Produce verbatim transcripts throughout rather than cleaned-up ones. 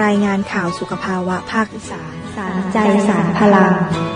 รายงานข่าวสุขภาวะภาคอีสานสารใจสารพลัง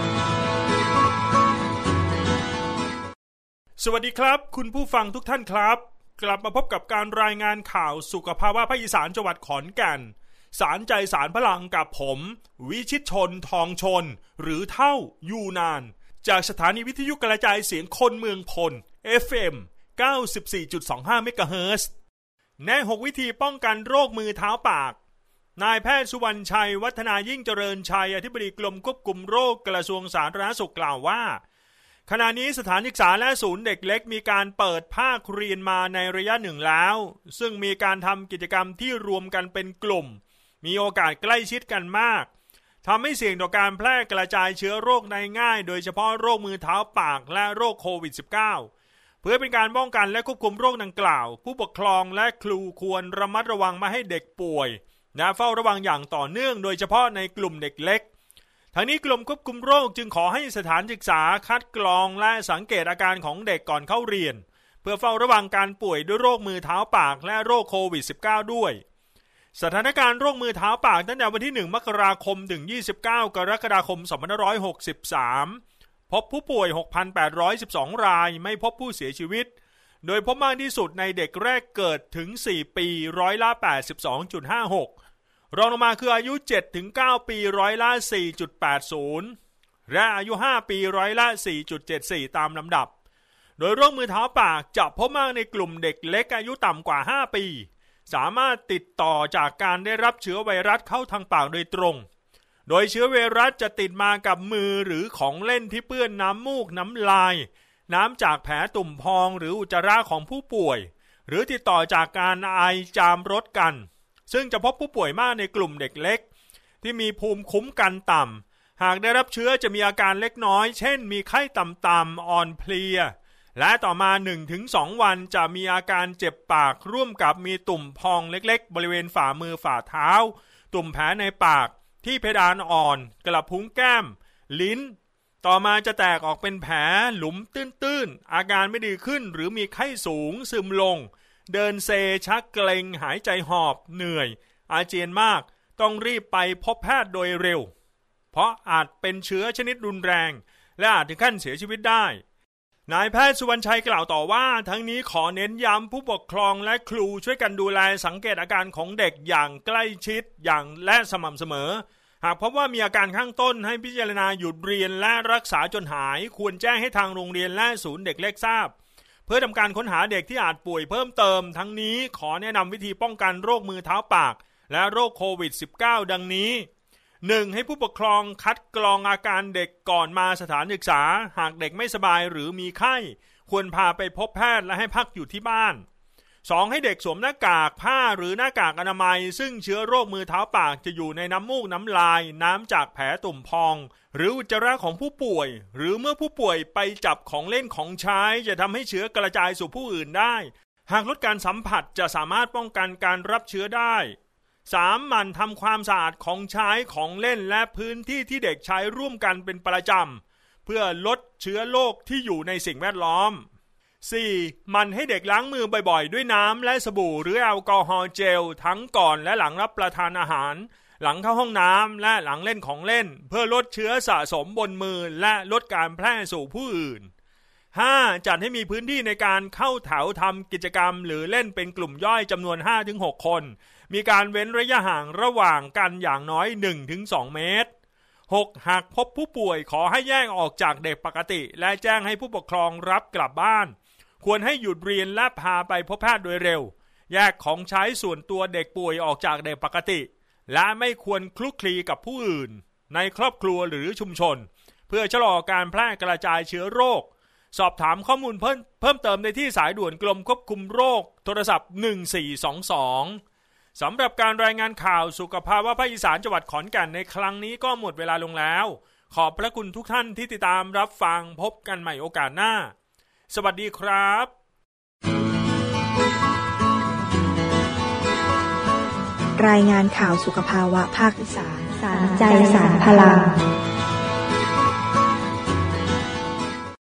สวัสดีครับคุณผู้ฟังทุกท่านครับกลับมาพบกับการรายงานข่าวสุขภาวะภาคอีสานจังหวัดขอนแก่นสารใจสารพลังกับผมวิชิตชนทองชนหรือเท่ายูนานจากสถานีวิทยุกระจายเสียงคนเมืองพล เอฟ เอ็ม เก้าสิบสี่จุดสองห้า เมกะเฮิรตซ์แนะหกวิธีป้องกันโรคมือเท้าปากนายแพทย์สุวรรณชัยวัฒนายิ่งเจริญชัยอธิบดีกรมควบคุมโรคกระทรวงสาธารณสุขกล่าวว่าขณะนี้สถานศึกษาและศูนย์เด็กเล็กมีการเปิดภาคเรียนมาในระยะหนึ่งแล้วซึ่งมีการทำกิจกรรมที่รวมกันเป็นกลุ่มมีโอกาสใกล้ชิดกันมากทำให้เสี่ยงต่อการแพร่กระจายเชื้อโรคได้ง่ายโดยเฉพาะโรคมือเท้าปากและโรคโควิด สิบเก้า เพื่อเป็นการป้องกันและควบคุมโรคดังกล่าวผู้ปกครองและครูควรระมัดระวังไม่ให้เด็กป่วยและเฝ้าระวังอย่างต่อเนื่องโดยเฉพาะในกลุ่มเด็กเล็กทางนี้กรมควบคุมโรคจึงขอให้สถานศึกษาคัดกรองและสังเกตอาการของเด็กก่อนเข้าเรียนเพื่อเฝ้าระวังการป่วยด้วยโรคมือเท้าปากและโรคโควิด สิบเก้า ด้วยสถานการณ์โรคมือเท้าปากตั้งแต่วันที่หนึ่งมกราคมถึงยี่สิบเก้ากรกฎาคมสองพันห้าร้อยหกสิบสามพบผู้ป่วย หกพันแปดร้อยสิบสอง รายไม่พบผู้เสียชีวิตโดยพบมากที่สุดในเด็กแรกเกิดถึงสี่ปีร้อยละ แปดสิบสองจุดห้าหกรองลงมาคืออายุ เจ็ดถึงเก้า ปีร้อยละ สี่จุดแปดศูนย์ และอายุห้าปีร้อยละ สี่จุดเจ็ดสี่ ตามลำดับโดยโรคมือเท้าปากจะพบมากในกลุ่มเด็กเล็กอายุต่ำกว่าห้าปีสามารถติดต่อจากการได้รับเชื้อไวรัสเข้าทางปากโดยตรงโดยเชื้อไวรัสจะติดมากับมือหรือของเล่นที่เปื้อนน้ำมูกน้ำลายน้ำจากแผลตุ่มพองหรืออุจจาระของผู้ป่วยหรือติดต่อจากการไอจามรดกันซึ่งจะพบผู้ป่วยมากในกลุ่มเด็กเล็กที่มีภูมิคุ้มกันต่ำหากได้รับเชื้อจะมีอาการเล็กน้อยเช่นมีไข้ต่ำๆอ่อนเพลียและต่อมา หนึ่งถึงสอง วันจะมีอาการเจ็บปากร่วมกับมีตุ่มพองเล็กๆบริเวณฝ่ามือฝ่าเท้าตุ่มแผลในปากที่เพดานอ่อนกระพุ้งแก้มลิ้นต่อมาจะแตกออกเป็นแผลหลุมตื้นๆอาการไม่ดีขึ้นหรือมีไข้สูงซึมลงเดินเซชักเกร็งหายใจหอบเหนื่อยอาเจียนมากต้องรีบไปพบแพทย์โดยเร็วเพราะอาจเป็นเชื้อชนิดรุนแรงและอาจถึงขั้นเสียชีวิตได้นายแพทย์สุวรรณชัยกล่าวต่อว่าทั้งนี้ขอเน้นย้ำผู้ปกครองและครูช่วยกันดูแลสังเกตอาการของเด็กอย่างใกล้ชิดอย่างและสม่ำเสมอหากพบว่ามีอาการข้างต้นให้พิจารณาหยุดเรียนและรักษาจนหายควรแจ้งให้ทางโรงเรียนและศูนย์เด็กเล็กทราบเพื่อทำการค้นหาเด็กที่อาจป่วยเพิ่มเติมทั้งนี้ขอแนะนำวิธีป้องกันโรคมือเท้าปากและโรคโควิด สิบเก้า ดังนี้ หนึ่ง ให้ผู้ปกครองคัดกรองอาการเด็กก่อนมาสถานศึกษาหากเด็กไม่สบายหรือมีไข้ควรพาไปพบแพทย์และให้พักอยู่ที่บ้าน สอง ให้เด็กสวมหน้ากากผ้าหรือหน้ากากอนามัยซึ่งเชื้อโรคมือเท้าปากจะอยู่ในน้ำมูกน้ำลายน้ำจากแผลตุ่มพองหรืออุจจาระของผู้ป่วยหรือเมื่อผู้ป่วยไปจับของเล่นของใช้จะทำให้เชื้อกระจายสู่ผู้อื่นได้หากลดการสัมผัสจะสามารถป้องกันการรับเชื้อได้ สาม หมั่นทำความสะอาดของใช้ของเล่นและพื้นที่ที่เด็กใช้ร่วมกันเป็นประจำเพื่อลดเชื้อโรคที่อยู่ในสิ่งแวดล้อม สี่ หมั่นให้เด็กล้างมือบ่อยๆด้วยน้ำและสบู่หรือแอลกอฮอล์เจลทั้งก่อนและหลังรับประทานอาหารหลังเข้าห้องน้ำและหลังเล่นของเล่นเพื่อลดเชื้อสะสมบนมือและลดการแพร่สู่ผู้อื่น ห้า จัดให้มีพื้นที่ในการเข้าแถวทำกิจกรรมหรือเล่นเป็นกลุ่มย่อยจำนวน ห้าถึงหก คนมีการเว้นระยะห่างระหว่างกันอย่างน้อย หนึ่งถึงสอง เมตร หก หากพบผู้ป่วยขอให้แยกออกจากเด็กปกติและแจ้งให้ผู้ปกครองรับกลับบ้านควรให้หยุดเรียนและพาไปพบแพทย์โดยเร็วแยกของใช้ส่วนตัวเด็กป่วยออกจากเด็กปกติและไม่ควรคลุกคลีกับผู้อื่นในครอบครัวหรือชุมชนเพื่อชะลอการแพร่กระจายเชื้อโรคสอบถามข้อมูลเพิ่มเพิ่มเติมในที่สายด่วนกรมควบคุมโรคโทรศัพท์หนึ่งสี่สองสองสำหรับการรายงานข่าวสุขภาวะภาคอีสานจังหวัดขอนแก่นในครั้งนี้ก็หมดเวลาลงแล้วขอบพระคุณทุกท่านที่ติดตามรับฟังพบกันใหม่โอกาสหน้าสวัสดีครับรายงานข่าวสุขภาวะภาคอีสานสารใจสารพลัง